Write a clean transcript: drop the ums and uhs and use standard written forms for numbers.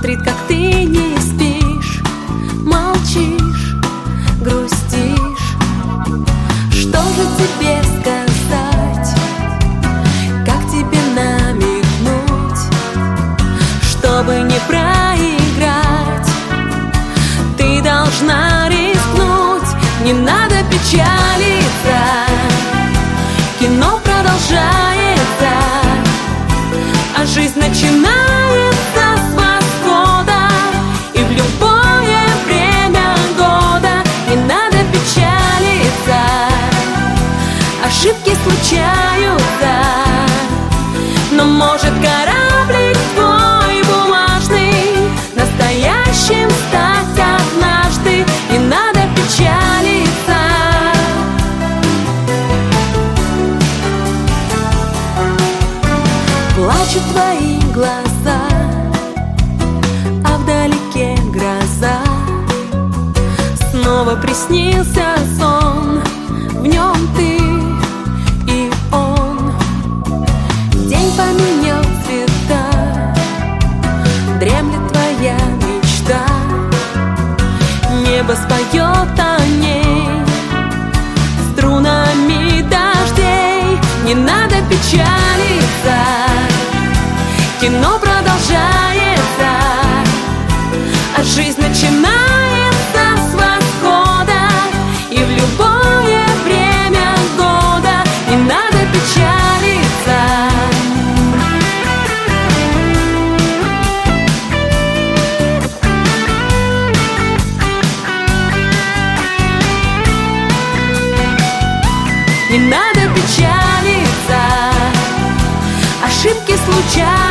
смотрит, как ты не спишь, молчишь, грустишь. Что же тебе сказать, как тебе намекнуть, чтобы не проиграть? Ты должна рискнуть, не надо печалиться. Кино продолжается, а жизнь начинается с восхода. И в любое время года не надо печалиться. Ошибки случаются, но может кораблик твой бумажный настоящим стать однажды. Не надо печалиться. Плачут твои глаза, а вдалеке гроза. Снова приснился сон, в нем ты и он. День поменял цвета, дремлет твоя мечта. Небо споет о ней струнами дождей. Не надо печалиться, кино продолжается, а жизнь начинается с восхода. И в любое время года не надо печалиться. Не надо печалиться, ошибки случаются.